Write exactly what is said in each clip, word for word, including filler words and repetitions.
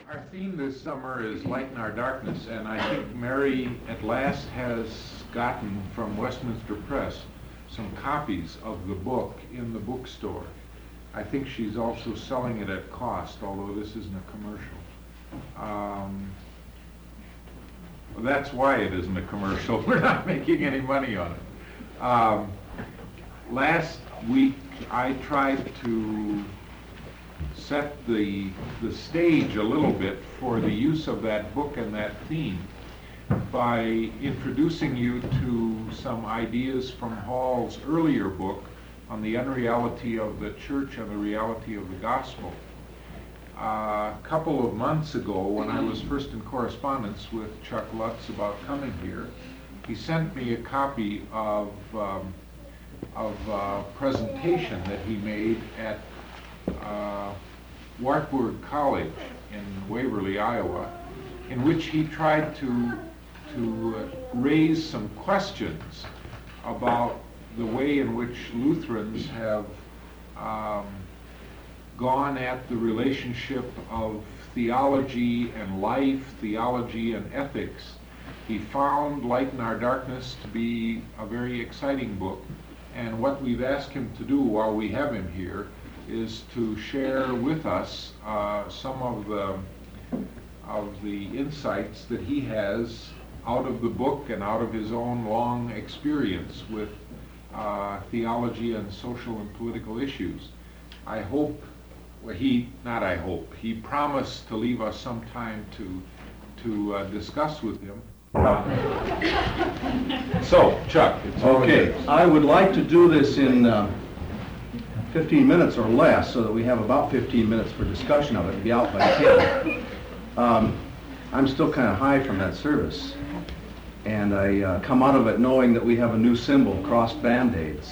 Our theme this summer is Light in Our Darkness, and I think Mary at last has gotten from Westminster Press some copies of the book in the bookstore. I think she's also selling it at cost, although this isn't a commercial. Um, well, that's why it isn't a commercial. We're not making any money on it. Um, last week I tried to set the the stage a little bit for the use of that book and that theme by introducing you to some ideas from Hall's earlier book on the unreality of the church and the reality of the gospel. Uh, a couple of months ago, when I was first in correspondence with Chuck Lutz about coming here, he sent me a copy of um, of a presentation that he made at uh, Wartburg College in Waverly, Iowa, in which he tried to to uh, raise some questions about the way in which Lutherans have um, gone at the relationship of theology and life, theology and ethics. He found Light in Our Darkness to be a very exciting book, and what we've asked him to do while we have him here is to share with us uh, some of the of the insights that he has out of the book and out of his own long experience with uh, theology and social and political issues. I hope, well, he, not I hope, he promised to leave us some time to, to uh, discuss with him. Uh, so, Chuck, it's all Okay, yours. I would like to do this in uh, fifteen minutes or less, so that we have about fifteen minutes for discussion of it and be out by ten. Um, I'm still kind of high from that service, and I uh, come out of it knowing that we have a new symbol, crossed Band-Aids.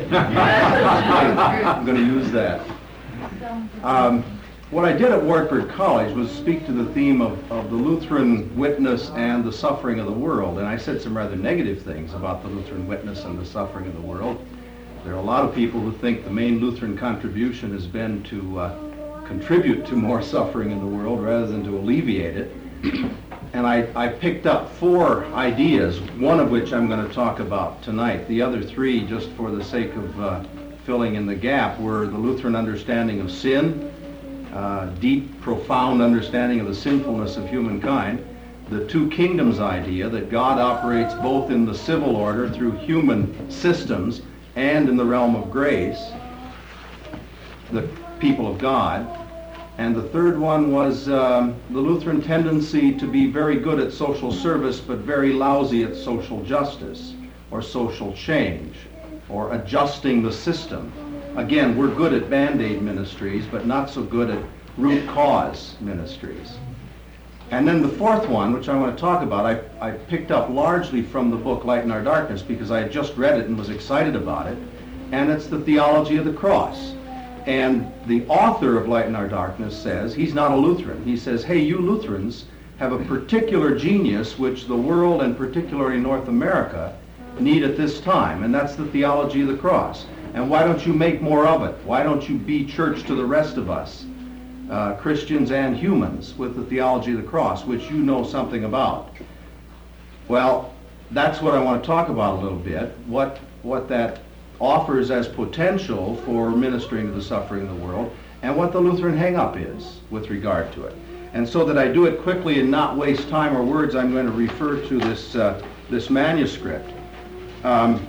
I'm going to use that. Um, what I did at Wartburg College was speak to the theme of, of the Lutheran witness and the suffering of the world, and I said some rather negative things about the Lutheran witness and the suffering of the world. There are a lot of people who think the main Lutheran contribution has been to uh, contribute to more suffering in the world rather than to alleviate it. And I, I picked up four ideas, one of which I'm going to talk about tonight. The other three, just for the sake of uh, filling in the gap, were the Lutheran understanding of sin, uh, deep, profound understanding of the sinfulness of humankind, the two kingdoms idea, that God operates both in the civil order through human systems and in the realm of grace, the people of God. And the third one was um, the Lutheran tendency to be very good at social service but very lousy at social justice or social change or adjusting the system. Again, we're good at Band-Aid ministries but not so good at root cause ministries. And then the fourth one, which I want to talk about, I, I picked up largely from the book Light in Our Darkness because I had just read it and was excited about it, and it's the theology of the cross. And the author of Light in Our Darkness says, he's not a Lutheran, he says, hey, you Lutherans have a particular genius which the world, and particularly North America, need at this time, and that's the theology of the cross. And why don't you make more of it? Why don't you be church to the rest of us? Uh, Christians and humans, with the theology of the cross, which you know something about. Well, that's what I want to talk about a little bit, what, what that offers as potential for ministering to the suffering of the world, and what the Lutheran hang-up is with regard to it. And so that I do it quickly and not waste time or words, I'm going to refer to this, uh, this manuscript. Um,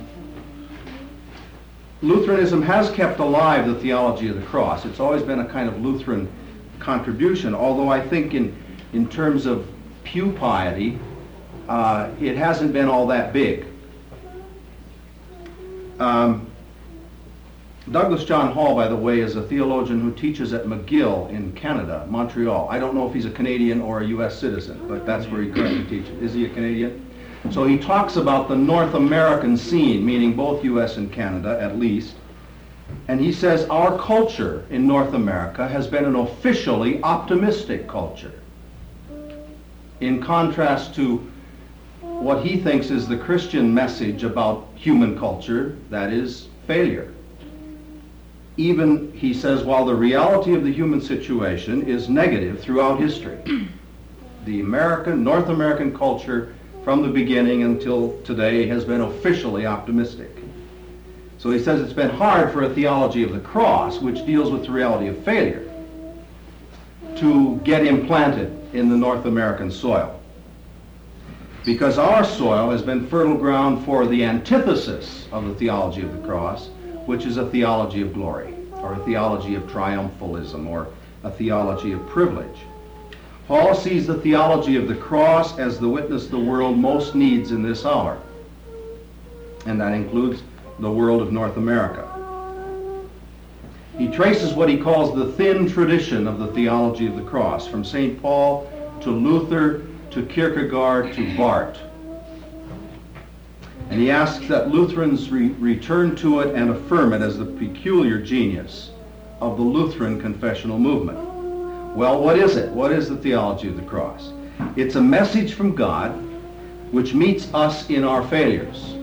Lutheranism has kept alive the theology of the cross. It's always been a kind of Lutheran contribution, although I think in, in terms of pew piety, uh, it hasn't been all that big. Um, Douglas John Hall, by the way, is a theologian who teaches at McGill in Canada, Montreal. I don't know if he's a Canadian or a U S citizen, but that's where he currently teaches. Is he a Canadian? So he talks about the North American scene, meaning both U S and Canada at least, and he says our culture in North America has been an officially optimistic culture, in contrast to what he thinks is the Christian message about human culture, that is failure. even, he says, while the reality of the human situation is negative throughout history, the American, North American culture from the beginning until today has been officially optimistic. So he says it's been hard for a theology of the cross, which deals with the reality of failure, to get implanted in the North American soil. Because our soil has been fertile ground for the antithesis of the theology of the cross, which is a theology of glory, or a theology of triumphalism, or a theology of privilege. Paul sees the theology of the cross as the witness the world most needs in this hour. And that includes the world of North America. He traces what he calls the thin tradition of the theology of the cross, from Saint Paul to Luther to Kierkegaard to Barth. And he asks that Lutherans re- return to it and affirm it as the peculiar genius of the Lutheran confessional movement. Well, what is it? What is the theology of the cross? It's a message from God which meets us in our failures.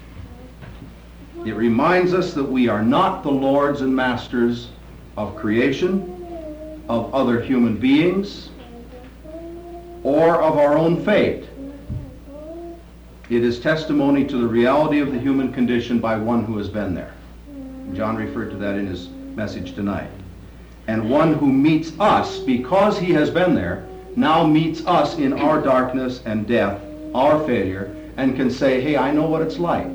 It reminds us that we are not the lords and masters of creation, of other human beings, or of our own fate. It is testimony to the reality of the human condition by one who has been there. John referred to that in his message tonight. And one who meets us, because he has been there, now meets us in our darkness and death, our failure, and can say, hey, I know what it's like.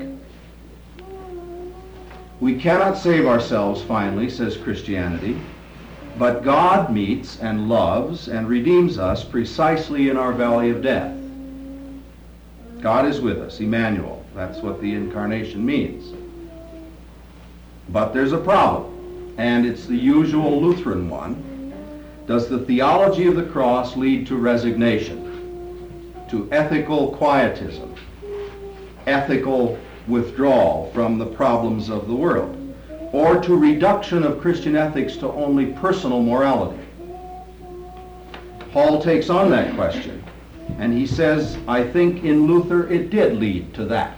We cannot save ourselves, finally, says Christianity, but God meets and loves and redeems us precisely in our valley of death. God is with us, Emmanuel. That's what the incarnation means. But there's a problem, and it's the usual Lutheran one. Does the theology of the cross lead to resignation, to ethical quietism, ethical withdrawal from the problems of the world, or to reduction of Christian ethics to only personal morality? Paul takes on that question, and he says, I think in Luther it did lead to that.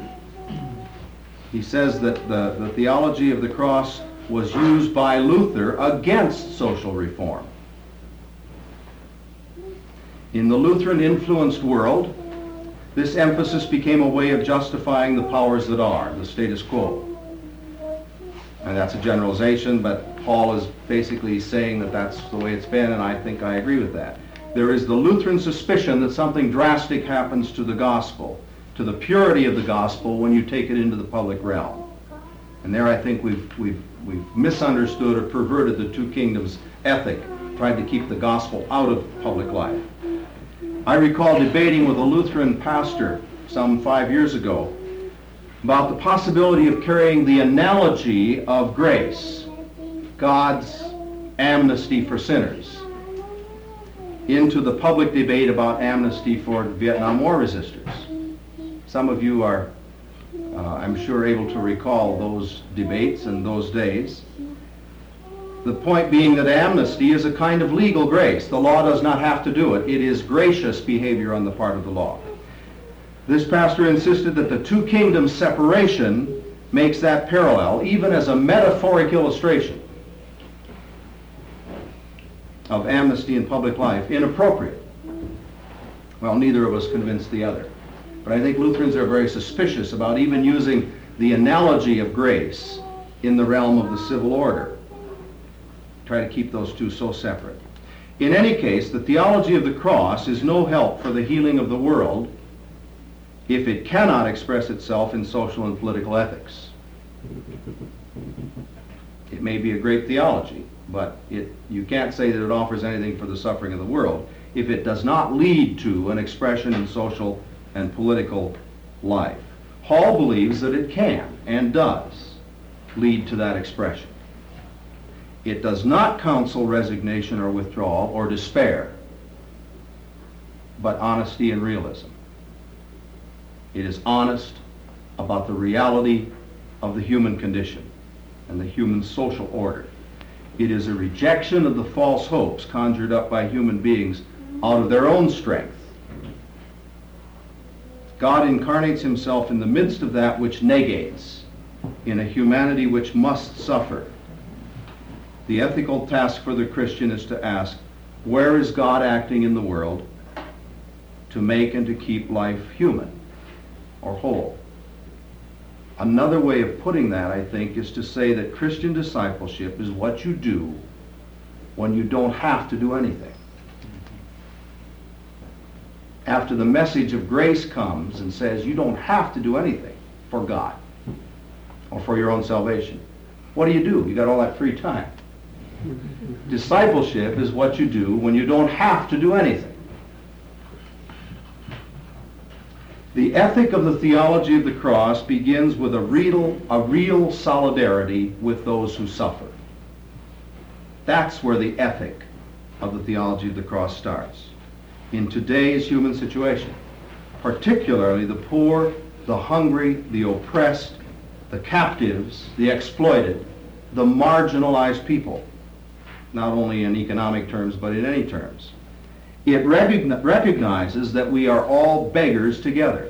He says that the, the theology of the cross was used by Luther against social reform. In the Lutheran-influenced world, this emphasis became a way of justifying the powers that are, the status quo. And that's a generalization, but Paul is basically saying that that's the way it's been, and I think I agree with that. There is the Lutheran suspicion that something drastic happens to the gospel, to the purity of the gospel, when you take it into the public realm. And there I think we've, we've, we've misunderstood or perverted the two kingdoms ethic, tried to keep the gospel out of public life. I recall debating with a Lutheran pastor some five years ago about the possibility of carrying the analogy of grace, God's amnesty for sinners, into the public debate about amnesty for Vietnam War resistors. Some of you are, uh, I'm sure, able to recall those debates and those days. The point being that amnesty is a kind of legal grace. The law does not have to do it. It is gracious behavior on the part of the law. This pastor insisted that the two kingdoms separation makes that parallel, even as a metaphoric illustration of amnesty in public life, inappropriate. Well, neither of us convinced the other. But I think Lutherans are very suspicious about even using the analogy of grace in the realm of the civil order. Try to keep those two so separate. In any case, the theology of the cross is no help for the healing of the world if it cannot express itself in social and political ethics. It may be a great theology, but it, you can't say that it offers anything for the suffering of the world if it does not lead to an expression in social and political life. Hall believes that it can and does lead to that expression. It does not counsel resignation or withdrawal or despair, but honesty and realism. It is honest about the reality of the human condition and the human social order. It is a rejection of the false hopes conjured up by human beings out of their own strength. God incarnates himself in the midst of that which negates, in a humanity which must suffer, The ethical task for the Christian is to ask, where is God acting in the world to make and to keep life human or whole? Another way of putting that, I think, is to say that Christian discipleship is what you do when you don't have to do anything. After the message of grace comes and says you don't have to do anything for God or for your own salvation, what do you do? You got all that free time. Discipleship is what you do when you don't have to do anything. The ethic of the theology of the cross begins with a real, a real solidarity with those who suffer. That's where the ethic of the theology of the cross starts. In today's human situation, particularly the poor, the hungry, the oppressed, the captives, the exploited, the marginalized people, not only in economic terms, but in any terms. It recogni- recognizes that we are all beggars together.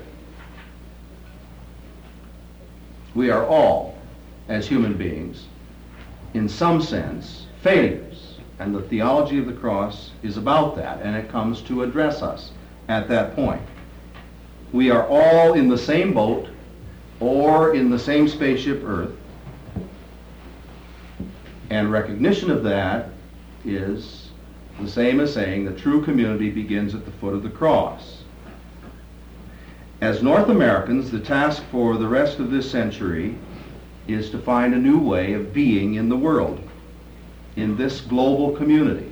We are all, as human beings, in some sense, failures. And the theology of the cross is about that, and it comes to address us at that point. We are all in the same boat or in the same spaceship Earth, and recognition of that is the same as saying the true community begins at the foot of the cross. As North Americans, the task for the rest of this century is to find a new way of being in the world, in this global community.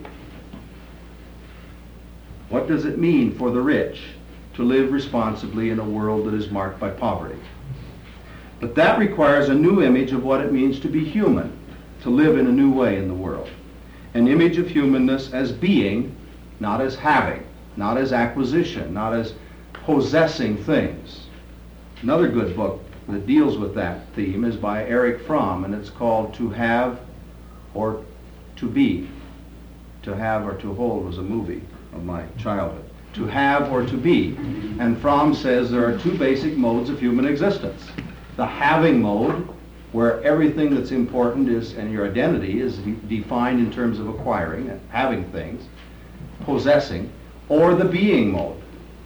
What does it mean for the rich to live responsibly in a world that is marked by poverty? But that requires a new image of what it means to be human, to live in a new way in the world. An image of humanness as being, not as having, not as acquisition, not as possessing things. Another good book that deals with that theme is by Erich Fromm, and it's called To Have or To Be. To Have or To Hold was a movie of my childhood. To have or to be. And Fromm says there are two basic modes of human existence. The having mode, where everything that's important is, and your identity is de- defined in terms of acquiring and having things, possessing, or the being mode.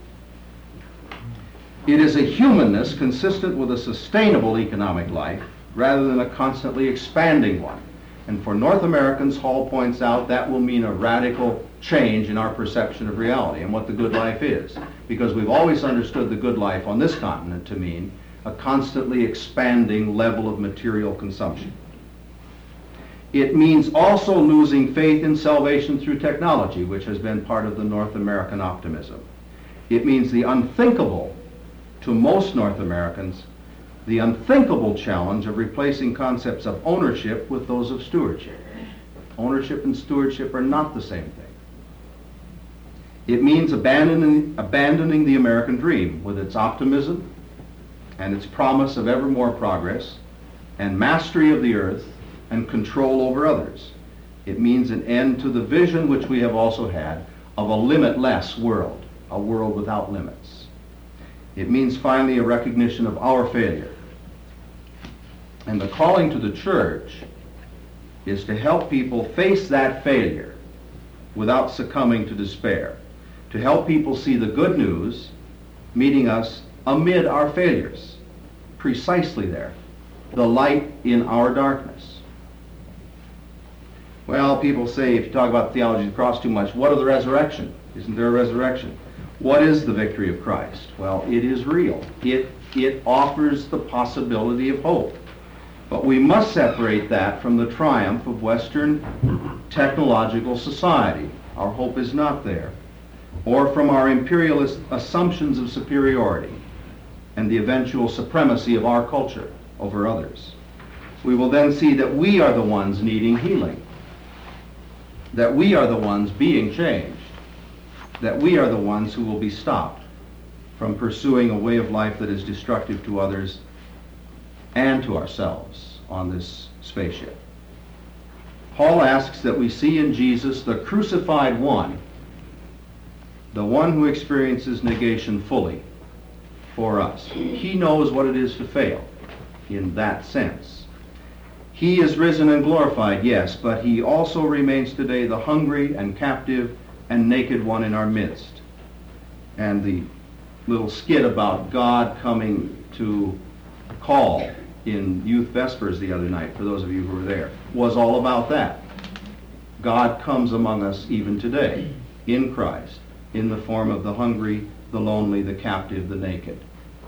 It is a humanness consistent with a sustainable economic life rather than a constantly expanding one. And for North Americans, Hall points out, that will mean a radical change in our perception of reality and what the good life is. Because we've always understood the good life on this continent to mean a constantly expanding level of material consumption. It means also losing faith in salvation through technology, which has been part of the North American optimism. It means the unthinkable to most North Americans, the unthinkable challenge of replacing concepts of ownership with those of stewardship. Ownership and stewardship are not the same thing. It means abandoning, abandoning the American dream with its optimism and its promise of ever more progress and mastery of the earth and control over others. It means an end to the vision which we have also had of a limitless world, a world without limits. It means finally a recognition of our failure. And the calling to the church is to help people face that failure without succumbing to despair, to help people see the good news meeting us amid our failures, precisely there, the light in our darkness. Well, people say, if you talk about theology of the cross too much, what of the resurrection? Isn't there a resurrection? What is the victory of Christ? Well, it is real. It, it offers the possibility of hope. But we must separate that from the triumph of Western technological society. Our hope is not there. Or from our imperialist assumptions of superiority and the eventual supremacy of our culture over others. We will then see that we are the ones needing healing, that we are the ones being changed, that we are the ones who will be stopped from pursuing a way of life that is destructive to others and to ourselves on this spaceship. Paul asks that we see in Jesus the crucified one, the one who experiences negation fully for us. He knows what it is to fail in that sense. He is risen and glorified, yes, but he also remains today the hungry and captive and naked one in our midst. And the little skit about God coming to call in Youth Vespers the other night, for those of you who were there, was all about that. God comes among us even today, in Christ, in the form of the hungry, the lonely, the captive, the naked.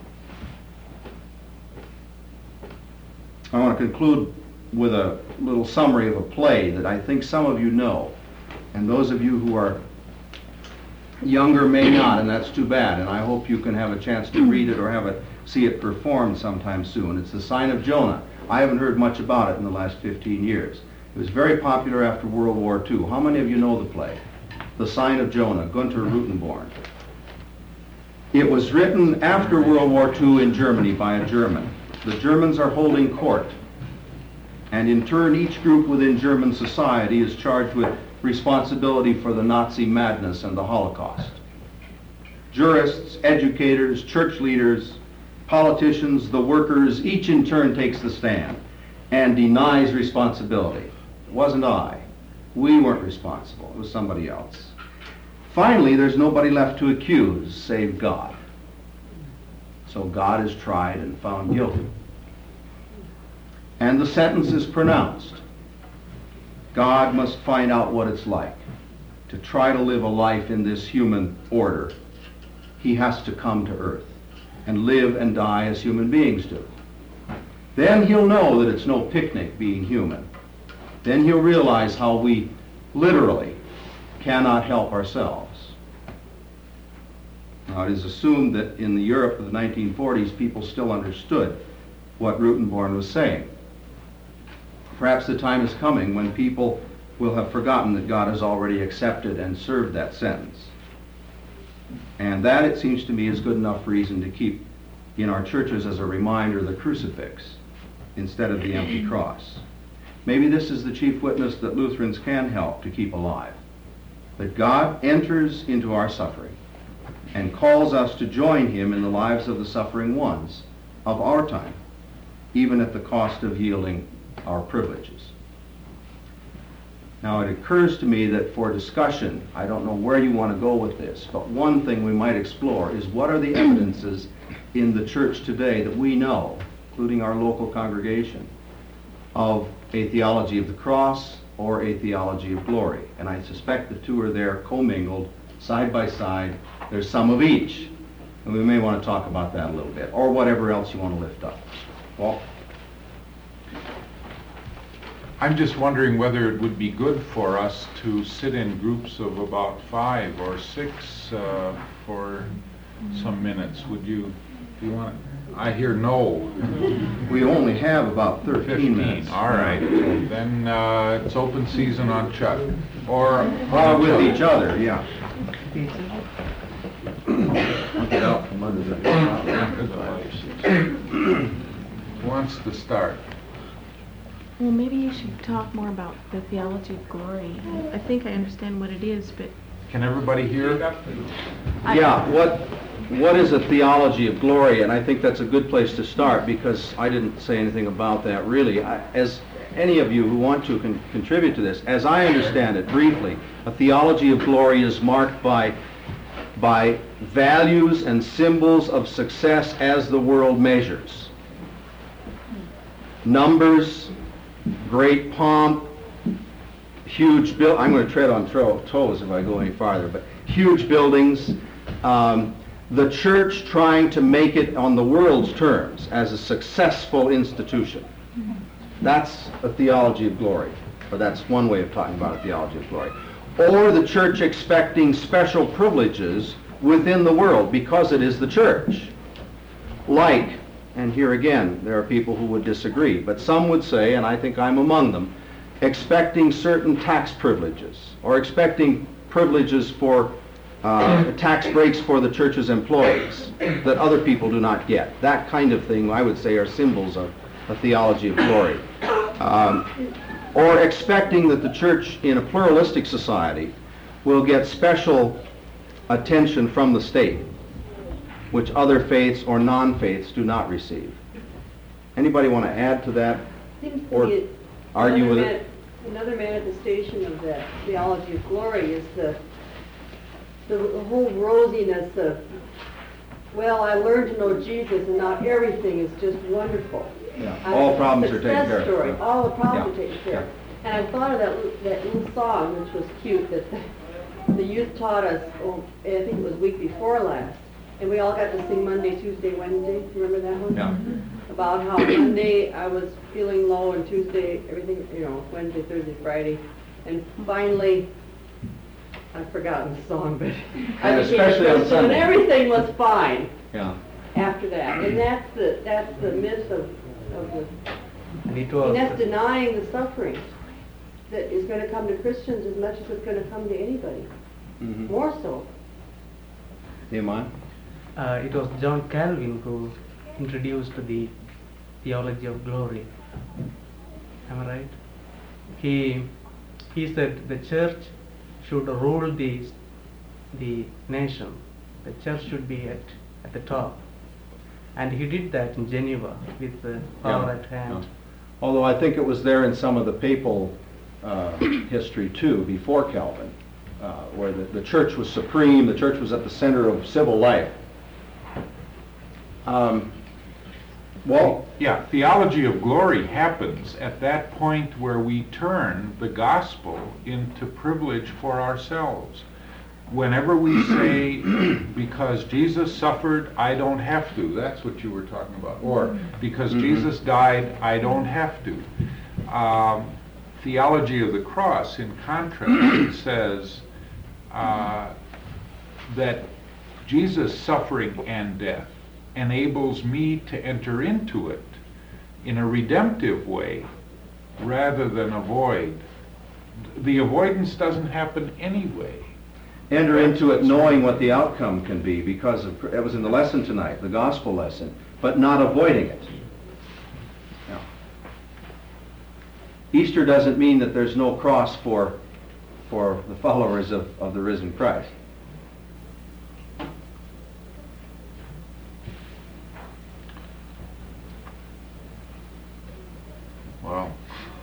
I want to conclude with a little summary of a play that I think some of you know, and those of you who are younger may not, and that's too bad, and I hope you can have a chance to read it or have it, see it performed sometime soon. It's The Sign of Jonah. I haven't heard much about it in the last fifteen years. It was very popular after World War Two. How many of you know the play? The Sign of Jonah, Gunther Rutenborn. It was written after World War Two in Germany by a German. The Germans are holding court, and in turn each group within German society is charged with responsibility for the Nazi madness and the Holocaust. Jurists, educators, church leaders, politicians, the workers, each in turn takes the stand and denies responsibility. It wasn't I. We weren't responsible. It was somebody else. Finally, there's nobody left to accuse save God. So God is tried and found guilty. And the sentence is pronounced. God must find out what it's like to try to live a life in this human order. He has to come to earth and live and die as human beings do. Then he'll know that it's no picnic being human. Then he'll realize how we literally cannot help ourselves. Now, it is assumed that in the Europe of the nineteen forties, people still understood what Rutenborn was saying. Perhaps the time is coming when people will have forgotten that God has already accepted and served that sentence. And that, it seems to me, is good enough reason to keep in our churches as a reminder the crucifix instead of the empty cross. Maybe this is the chief witness that Lutherans can help to keep alive. That God enters into our suffering and calls us to join him in the lives of the suffering ones of our time, even at the cost of yielding our privileges. Now, it occurs to me that for discussion, I don't know where you want to go with this, but one thing we might explore is what are the evidences in the church today that we know, including our local congregation, of a theology of the cross or a theology of glory. And I suspect the two are there commingled, side by side. There's some of each. And we may want to talk about that a little bit, or whatever else you want to lift up. Well, I'm just wondering whether it would be good for us to sit in groups of about five or six uh, for some minutes. Would you, do you want to? I hear no. We only have about thirteen fifteen, minutes. all right. Then uh, it's open season on Chuck. Or Uh, with each other, yeah. Get out from under the... Who wants to start? Well, maybe you should talk more about the theology of glory. I think I understand what it is, but... Can everybody hear? Yeah, what what is a theology of glory? And I think that's a good place to start because I didn't say anything about that really. I, as any of you who want to can contribute to this, as I understand it briefly, a theology of glory is marked by by values and symbols of success as the world measures. Numbers, great pomp, huge build. I'm going to tread on tro- toes if I go any farther, but huge buildings. Um, the church trying to make it on the world's terms as a successful institution. That's a theology of glory, or that's one way of talking about a theology of glory. Or the church expecting special privileges within the world because it is the church. Like, and here again, there are people who would disagree, but some would say, and I think I'm among them, expecting certain tax privileges, or expecting privileges for uh, tax breaks for the church's employees that other people do not get. That kind of thing, I would say, are symbols of a theology of glory. Um, or expecting that the church in a pluralistic society will get special attention from the state, which other faiths or non-faiths do not receive. Anybody want to add to that? Seems to Or- be argue Another with man- it. Another manifestation of that theology of glory is the, the whole rosiness of, well, I learned to know Jesus and now everything is just wonderful. Yeah, I- all problems are taken care of. Success story, Yeah. all the problems Yeah, are taken care of. yeah. And I thought of that, li- that little song, which was cute, that the, the youth taught us, oh, I think it was week before last, and we all got to sing Monday, Tuesday, Wednesday. Remember that one? Yeah. About how Monday I was feeling low, and Tuesday everything, you know, Wednesday, Thursday, Friday, and finally I've forgotten the song, but I And became especially on a Christian, and Sunday. everything was fine Yeah. after that. And that's the that's the myth of of the. And it And that's was, denying the suffering that is going to come to Christians as much as it's going to come to anybody. Mhm. More so. Nehemiah? uh, it was John Calvin who introduced the theology of glory. Am I right? He he said the church should rule the the nation. The church should be at at the top, and he did that in Geneva with the power Yeah, at hand. yeah. Although I think it was there in some of the papal uh, history too, before Calvin, uh, where the, the church was supreme, the church was at the center of civil life. Um, well, Yeah, theology of glory happens at that point where we turn the gospel into privilege for ourselves. Whenever we say, because Jesus suffered, I don't have to, that's what you were talking about. Or, because Mhm. Jesus died, I don't have to. Um, theology of the cross, in contrast, says uh, that Jesus' suffering and death enables me to enter into it in a redemptive way rather than avoid. The avoidance doesn't happen anyway. enter into it knowing what the outcome can be, because of, it was in the lesson tonight, the gospel lesson, but not avoiding it. Yeah. Easter doesn't mean that there's no cross for, for the followers of, of the risen Christ. Wow.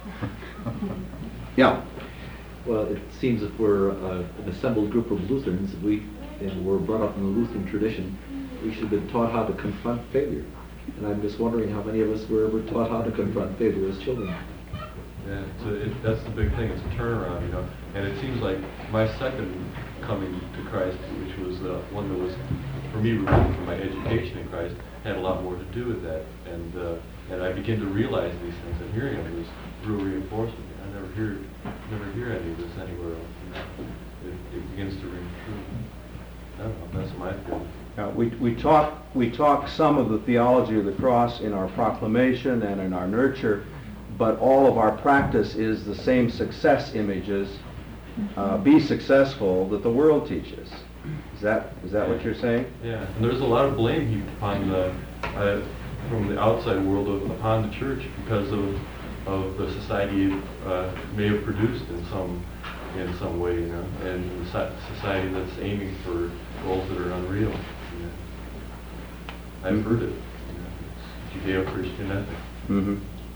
Yeah. Well, it seems if we're uh, an assembled group of Lutherans, we, and we're brought up in the Lutheran tradition, we should have been taught how to confront failure. And I'm just wondering how many of us were ever taught how to confront failure as children. Yeah, so it, that's the big thing, it's a turnaround, you know. And it seems like my second coming to Christ, which was uh, one that was, for me, rooted from my education in Christ, had a lot more to do with that. And uh, and I began to realize these things, and hearing them was real reinforcement. I never hear, never hear any of this anywhere else. You know? it, it begins to ring true. I don't know, that's my feeling. Uh, we, we talk we talk some of the theology of the cross in our proclamation and in our nurture, but all of our practice is the same success images, uh, be successful, that the world teaches. Is that is that what you're saying? Yeah, and there's a lot of blame heaped upon the, uh, from the outside world of, upon the church because of of the society it uh, may have produced in some in some way, you know, and the so- society that's aiming for goals that are unreal. You know. I've heard it. You know, it's Judeo-Christian ethic. Mm-hmm.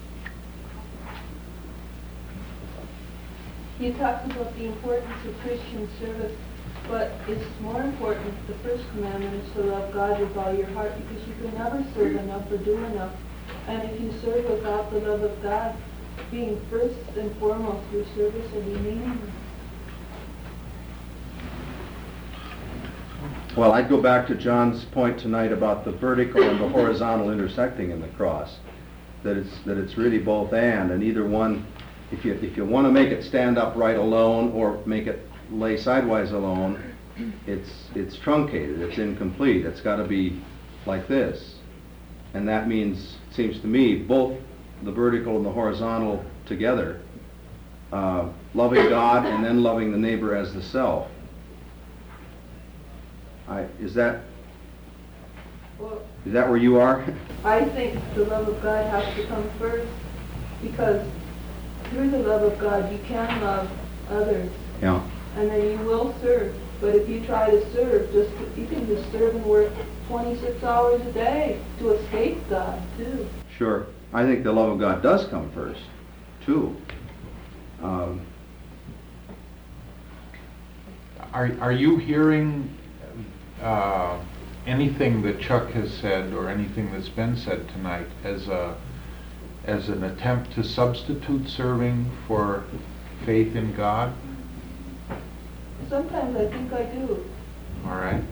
You talked about the importance of Christian service, but it's more important, the first commandment is to love God with all your heart, because you can never serve enough or do enough. And if you serve without the love of God being first and foremost, your service will be meaningless. Well, I'd go back to John's point tonight about the vertical and the horizontal intersecting in the cross. That it's that it's really both and, and either one. If you if you want to make it stand upright alone or make it lay sidewise alone, it's it's truncated. It's incomplete. It's got to be like this, and that means, it seems to me, both the vertical and the horizontal together, uh, loving God and then loving the neighbor as the self. I, is that Well, is that where you are? I think the love of God has to come first, because through the love of God you can love others, Yeah. and then you will serve. But if you try to serve, just you can just serve and work twenty-six hours a day to escape God too. Sure. I think the love of God does come first. too. Um, Are, are you hearing uh, anything that Chuck has said or anything that's been said tonight as a as an attempt to substitute serving for faith in God? Sometimes I think I do. All right.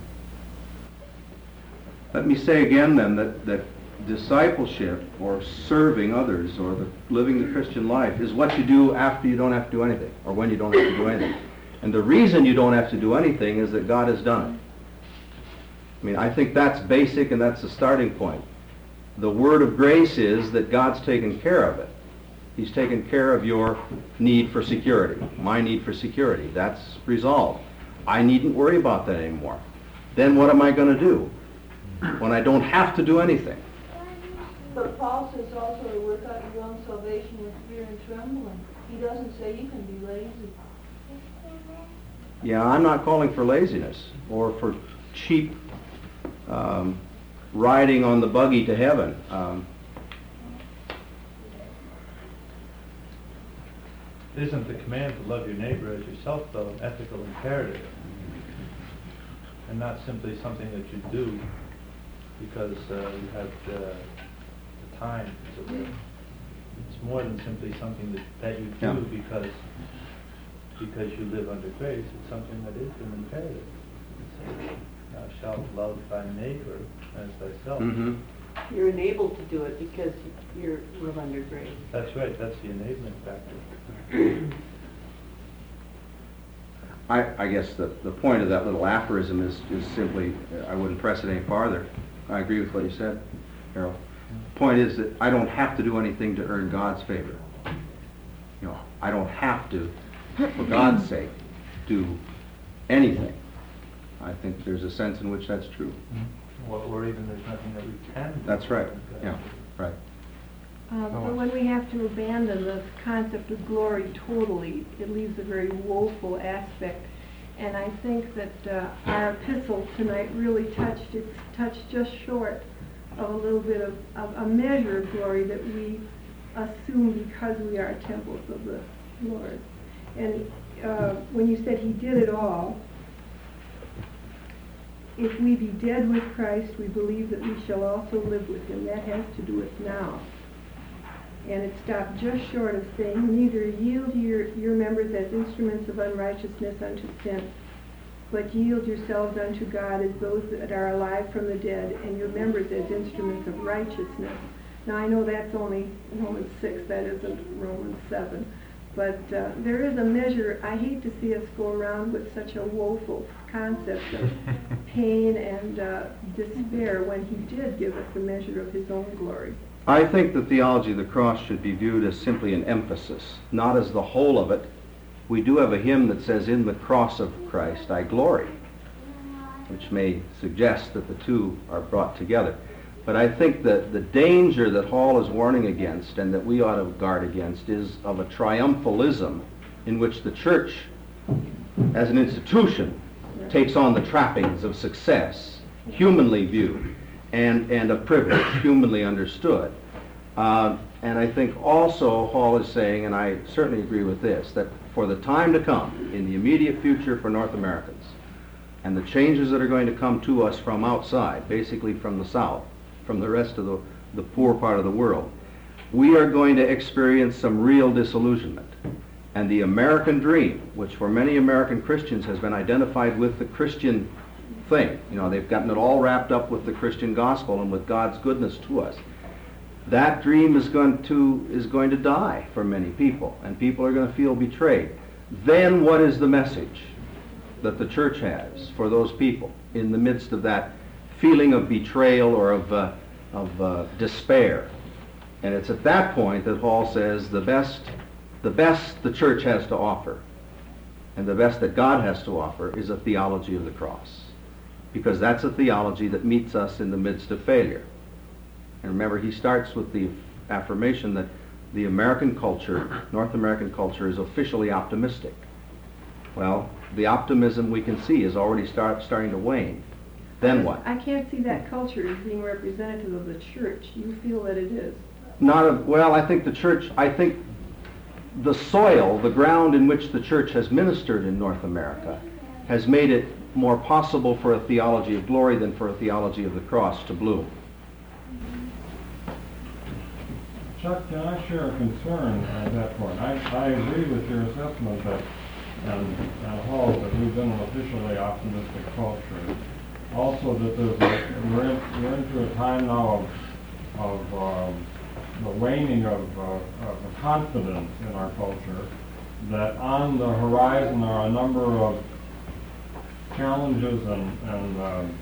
Let me say again then that, that discipleship or serving others or the, living the Christian life is what you do after you don't have to do anything, or when you don't have to do anything. And the reason you don't have to do anything is that God has done it. I mean, I think that's basic and that's the starting point. The word of grace is that God's taken care of it. He's taken care of your need for security, my need for security. That's resolved. I needn't worry about that anymore. Then what am I going to do when I don't have to do anything? But Paul says also to work out your own salvation with fear and trembling. He doesn't say you can be lazy. Yeah, I'm not calling for laziness or for cheap um, riding on the buggy to heaven. Um, Isn't the command to love your neighbor as yourself, though, an ethical imperative? And not simply something that you do because uh, you have the, the time to live. It's more than simply something that, that you do Yeah. because because you live under grace. It's something that is an imperative. It says, thou shalt love thy neighbor as thyself. mhm. You're enabled to do it because you live under grace. That's right. That's the enabling factor. I, I guess the, the point of that little aphorism is, is simply, I wouldn't press it any farther. I agree with what you said, Harold. The point is that I don't have to do anything to earn God's favor. You know, I don't have to, for God's sake, do anything. I think there's a sense in which that's true. Or, or even there's nothing that we can do. That's right, yeah, right. Uh, But when we have to abandon the concept of glory totally, it leaves a very woeful aspect. And I think that uh, our epistle tonight really touched, it's touched just short of a little bit of, of a measure of glory that we assume because we are temples of the Lord. And uh, when you said he did it all, if we be dead with Christ, we believe that we shall also live with him. That has to do with now. And it stopped just short of saying, neither yield your, your members as instruments of unrighteousness unto sin, but yield yourselves unto God as those that are alive from the dead, and your members as instruments of righteousness. Now I know that's only Romans six, that isn't Romans seven. But uh, there is a measure. I hate to see us go around with such a woeful concept of pain and uh, despair when he did give us a measure of his own glory. I think the theology of the cross should be viewed as simply an emphasis, not as the whole of it. We do have a hymn that says, in the cross of Christ I glory, which may suggest that the two are brought together. But I think that the danger that Hall is warning against and that we ought to guard against is of a triumphalism in which the church, as an institution, takes on the trappings of success, humanly viewed, and, and of privilege, humanly understood. Uh, and I think also Hall is saying, and I certainly agree with this, that for the time to come, in the immediate future for North Americans, and the changes that are going to come to us from outside, basically from the South, from the rest of the, the poor part of the world, we are going to experience some real disillusionment. And the American dream, which for many American Christians has been identified with the Christian thing, you know, they've gotten it all wrapped up with the Christian gospel and with God's goodness to us. That dream is going to is going to die for many people, and people are going to feel betrayed. Then what is the message that the church has for those people in the midst of that feeling of betrayal or of uh, of uh, despair? And it's at that point that Hall says the best the best the church has to offer, and the best that God has to offer, is a theology of the cross, because that's a theology that meets us in the midst of failure. And remember, he starts with the affirmation that the American culture, North American culture, is officially optimistic. Well, the optimism we can see is already start, starting to wane. Then what? I can't see that culture as being representative of the church. You feel that it is. Not a, well, I think the church, I think the soil, the ground in which the church has ministered in North America, has made it more possible for a theology of glory than for a theology of the cross to bloom. Chuck, can I share a concern at that point? I, I agree with your assessment that, and, and Hall, that we've been an officially optimistic culture. Also that there's a, we're, in, we're into a time now of, of um, the waning of, uh, of confidence in our culture, that on the horizon are a number of challenges and, and um,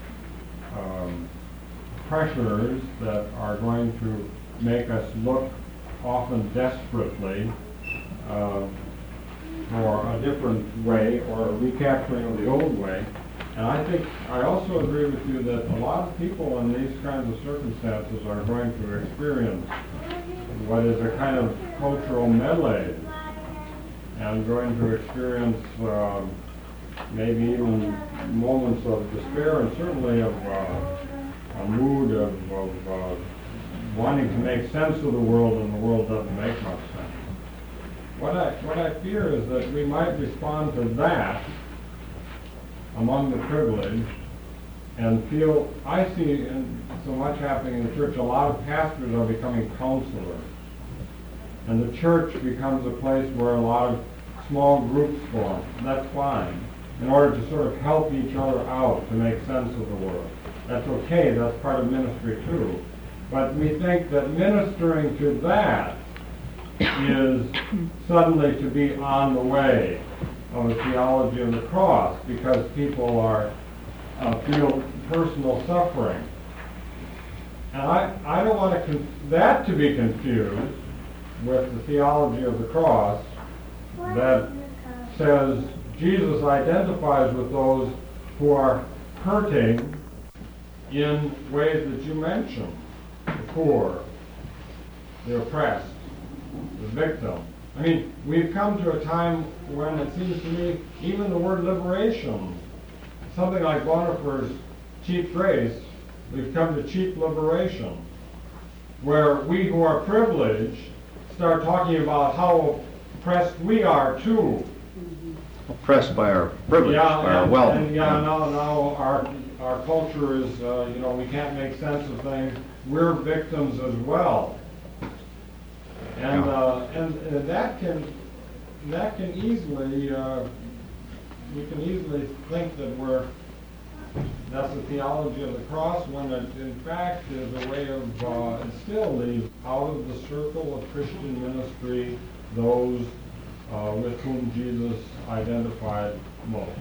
um, pressures that are going to make us look often desperately uh, for a different way or a recapturing of the old way. And I think, I also agree with you that a lot of people in these kinds of circumstances are going to experience what is a kind of cultural melee, and going to experience uh, maybe even moments of despair, and certainly of uh, a mood of, of uh, wanting to make sense of the world, and the world doesn't make much sense. What I, what I fear is that we might respond to that among the privileged and feel, I see in so much happening in the church, a lot of pastors are becoming counselors. And the church becomes a place where a lot of small groups form. That's fine, in order to sort of help each other out to make sense of the world. That's okay, that's part of ministry too. But we think that ministering to that is suddenly to be on the way of a theology of the cross, because people are uh, feel personal suffering. And I, I don't want to con- that to be confused with the theology of the cross that says Jesus identifies with those who are hurting in ways that you mentioned: the poor, the oppressed, the victim. I mean, we've come to a time when it seems to me even the word liberation, something like Bonhoeffer's cheap grace, we've come to cheap liberation, where we who are privileged start talking about how oppressed we are too. Oppressed by our privilege, yeah, by our and, wealth. And yeah, now, now our, our culture is, uh, you know, we can't make sense of things. We're victims as well. And, Yeah. uh, and, and that can that can easily uh, we can easily think that we're that's the theology of the cross, when it in fact is a way of uh, it still leaves out of the circle of Christian ministry those uh, with whom Jesus identified most.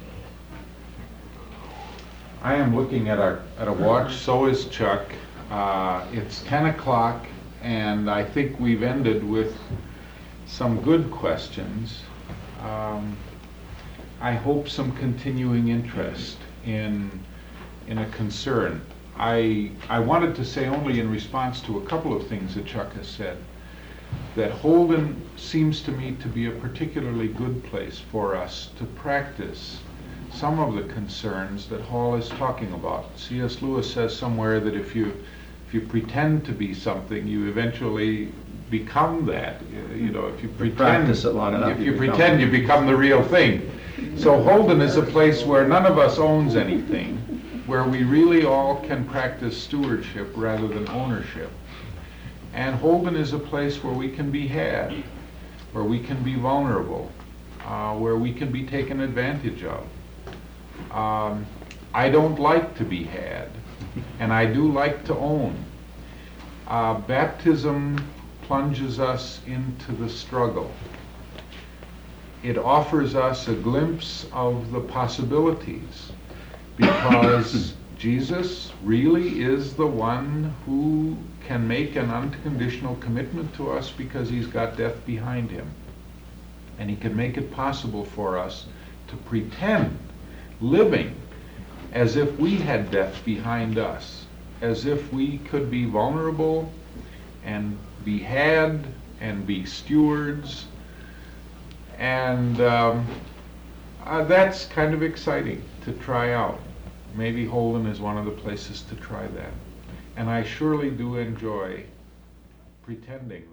I am looking at our at a watch. So is Chuck. Uh, it's ten o'clock. And I think we've ended with some good questions. Um, I hope some continuing interest in in a concern. I I wanted to say, only in response to a couple of things that Chuck has said, that Holden seems to me to be a particularly good place for us to practice some of the concerns that Hall is talking about. C S Lewis says somewhere that if you If you pretend to be something, you eventually become that. You know, if you pretend, practice it long enough, if you you become pretend, it. you become the real thing. So Holden is a place where none of us owns anything, where we really all can practice stewardship rather than ownership. And Holden is a place where we can be had, where we can be vulnerable, uh, where we can be taken advantage of. Um, I don't like to be had. And I do like to own. Uh, baptism plunges us into the struggle. It offers us a glimpse of the possibilities, because Jesus really is the one who can make an unconditional commitment to us, because he's got death behind him. And he can make it possible for us to pretend living as if we had death behind us, as if we could be vulnerable and be had and be stewards. And um, uh, that's kind of exciting to try out. Maybe Holden is one of the places to try that. And I surely do enjoy pretending